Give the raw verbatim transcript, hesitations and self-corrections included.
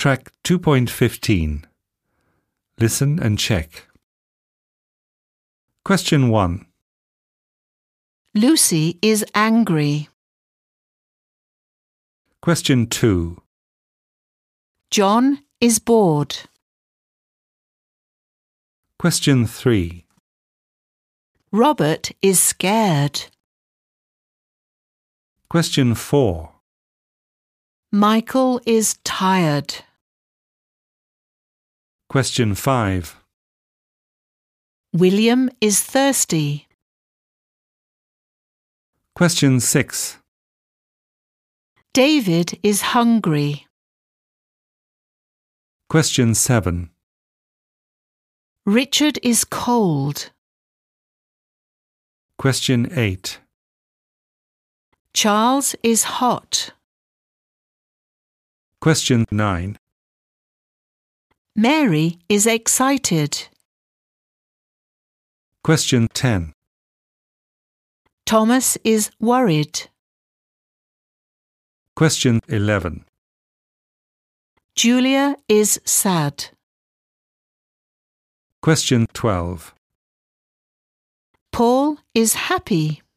Track two point fifteen. Listen and check. Question one. Lucy is angry. Question two. John is bored. Question three. Robert is scared. Question four. Michael is tired. Question five. William is thirsty. Question six. David is hungry. Question seven. Richard is cold. Question eight. Charles is hot. Question nine. Mary is excited. Question ten. Thomas is worried. Question eleven. Julia is sad. Question twelve. Paul is happy.